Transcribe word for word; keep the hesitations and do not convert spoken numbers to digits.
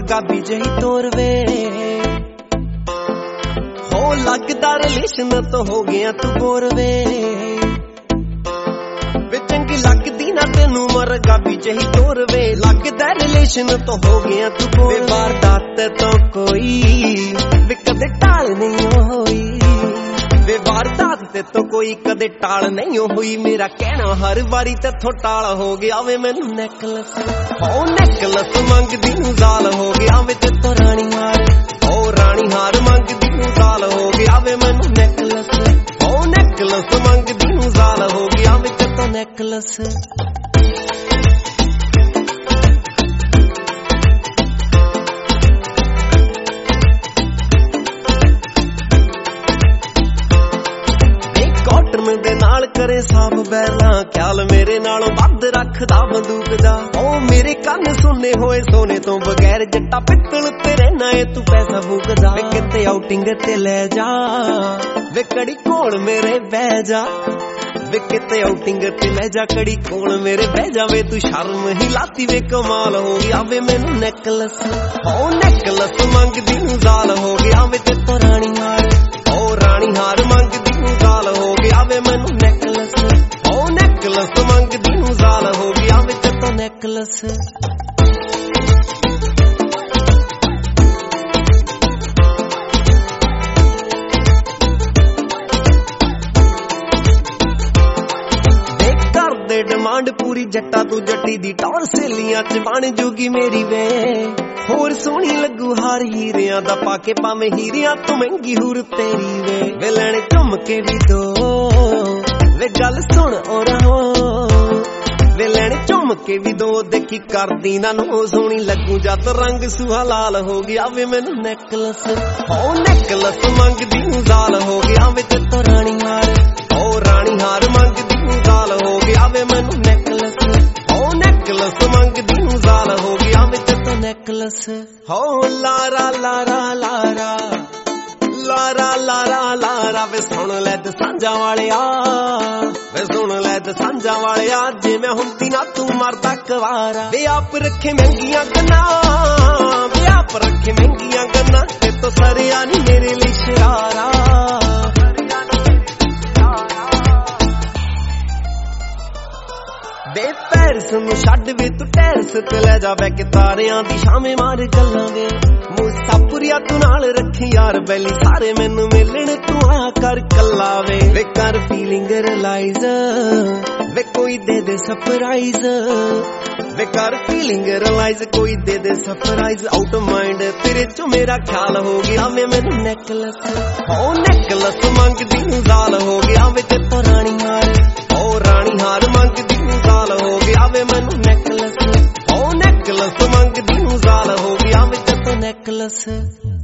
वर्गा भी जही तोरवे हो लगदा रिलेशन तो हो गया तू बोरवे वे चंगी लगदी ना तेनू मरगा भी जही तोरवे लगदा रिलेशन तो हो गया तू बोरवे वारदात तो कोई वे कदे टाल नहीं होई वे वारदात ते तो कोई कदे टाल नहीं हुई मेरा कहना हर बारी तेथों टाल हो गया वे मैनू नेकलस हो नेकलस मंगदी नूं जाल हो गया वे तेथों रानी हार हो रानी हार मंगदी नूं जाल हो गया वे मैनू नेकलस हो नेकलस मंगदी नूं जाल हो गया वे तेथों नेकलस दे नाल करे साफ बैला ख्याल मेरे नालों वध रखदा बंदूक दा ओ मेरे कन सुने होए सोने तो बगैर जट्टा पित्तल ते रहना है तू पैसा फूकदा वे किते आउटिंग ते ले जा वे कड़ी कोल मेरे बह जा वे किते आउटिंग ते ले जा कड़ी कोल मेरे बह जा वे तू शर्म ही लाती वे कमाल हो गया वे मैनू नेकलस हो नेकलस मंगदी नूं जाल हो गया वे ते तो रानी हार हो रानी हार मंगदी नूं जाल हो गया वे मैनू नेकलस हो नेकलस मंगदी नूं जाल हो गया वे ते तो नेकलस डिमांड पूरी जट्टा तू जट्टी दी टौर सहेलियां च बन जूगी मेरी वे होर सोहनी लगू हार हीरियां दा पाके पावे हीरियां तू महंगी हूर तेरी वे वे लैणे झुमके भी दो वे गल सुन और हो वे लैणे झुमके भी दो देखी करदी ना नो सोहनी लगू जद रंग सुहा लाल हो गया वे मैनू नेकलस हो नेकलस मंगदी नूं जाल हो गया वे ते तो रानी हार हो रानी हार मंगदी नूं जाल हो गया वे मैनू नेकलस हो नेकलस मंगदी नूं जाल हो गया वे ते तो नेकलस हो लारा लारा लारा लारा लारा लारा वे सुन लै दसांजा वालिया वे सुन लै दसांजा वालिया जे मैं हुंदी ना तू मरदा कवारा वे आप रखे महंगियां गन्ना वे आप रखे महंगियां गन्ना ते तो सरिया नी मेरे लिए शरारा बे पैरस नूं छड्ड वे तू टैरस ते ले जा बै के तारियां दी शामे मार गल्लां वे मुसाफरिया तू नाल रखी यार बैली सारे मैनू मिलण तू आ कर कल्ला वे वे कर फीलिंग रियलाइज वे कोई दे दे सरप्राइज वे कर फीलिंग रियलाइज कोई दे दे सरप्राइज आउट माइंड तेरे चो मेरा ख्याल हो गया वे मैनू नेकलस हो नेकलस मंगदी नूं जाल हो गया वे ते तो रानी हार हो रानी हार मंगदी नूं जाल हो गया वे मैनू नेकलस हो नेकलस मंगदी नूं जाल हो गया वे ते तो नेकलस